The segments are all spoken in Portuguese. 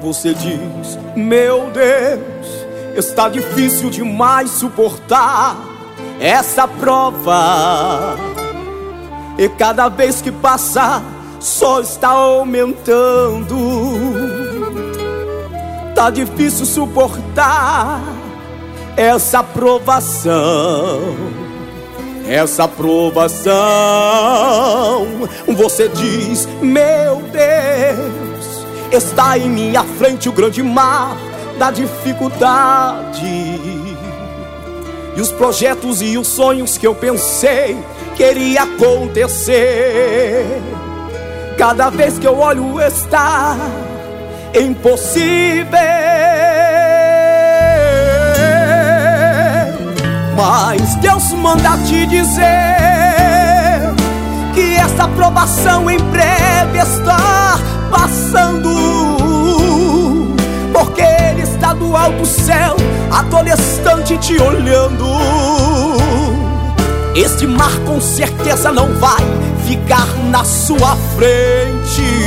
Você diz, meu Deus, está difícil demais suportar essa prova, e cada vez que passa só está aumentando. Tá difícil suportar essa provação, essa provação. Você diz, meu Deus, está em minha frente o grande mar da dificuldade, e os projetos e os sonhos que eu pensei que iria acontecer, cada vez que eu olho está impossível. Mas Deus manda te dizer que essa provação em breve está passando, porque Ele está do alto céu, a todo instante te olhando. Este mar com certeza não vai ficar na sua frente.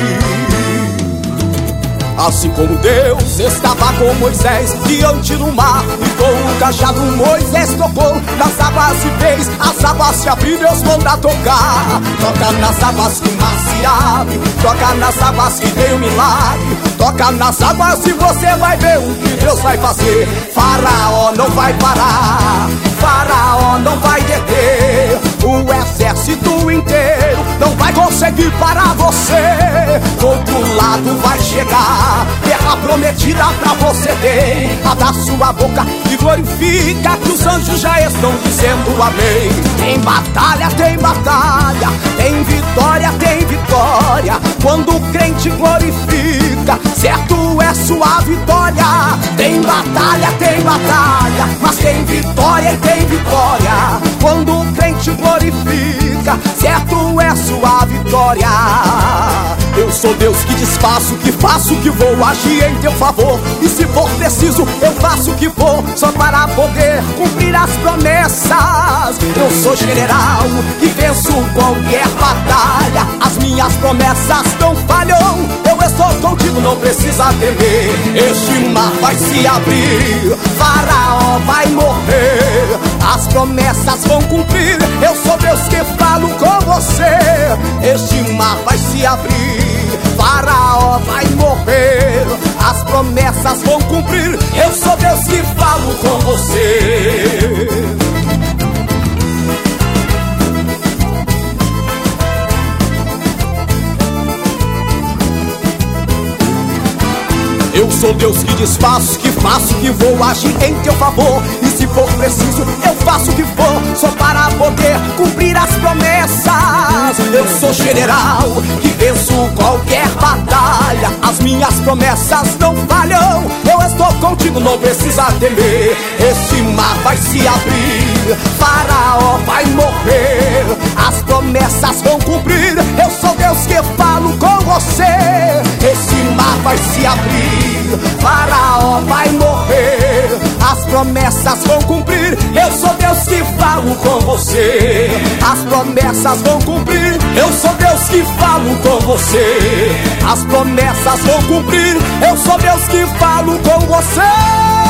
Assim como Deus estava com Moisés diante do mar, e com o cajado Moisés tocou nas águas e fez as águas se abrir. Deus manda tocar, toca nas águas que o mar se abre, toca nas águas que tem um milagre, toca nas águas e você vai ver o que Deus vai fazer. Faraó não vai parar, Faraó não vai deter, o exército inteiro não vai conseguir parar você. Do outro lado vai chegar terra prometida pra você ter. Abra sua boca e glorifica, que os anjos já estão dizendo amém. Tem batalha, tem vitória, tem vitória. Quando o crente glorifica, certo é sua vitória. Tem batalha, mas tem vitória e tem vitória. Quando o crente glorifica, certo é sua vitória. Eu sou Deus que desfaço, que faço, que vou agir em teu favor. E se for preciso, eu faço o que for, só para poder cumprir as promessas. Eu sou general que venço qualquer batalha, as minhas promessas não falham. Eu estou contigo, não precisa temer. Este mar vai se abrir, Faraó vai morrer, as promessas vão cumprir. Eu sou Deus que falo com você. Este mar vai se abrir, Faraó vai morrer, as promessas vão cumprir. Eu sou Deus que falo com você. Eu sou Deus que desfaço, que faço, que vou agir em teu favor. E se for preciso, eu faço o que for, só para poder cumprir as promessas. Eu sou general que venço qualquer batalha, as minhas promessas não falham. Eu estou contigo, não precisa temer. Este mar vai se abrir, Faraó vai morrer, as promessas vão cumprir. Eu sou Deus que falo com você. Este mar vai se abrir, Faraó vai morrer, as promessas vão cumprir. Eu sou Deus que falo com você. As promessas vão cumprir. Eu sou Deus que falo com você. As promessas vão cumprir. Eu sou Deus que falo com você.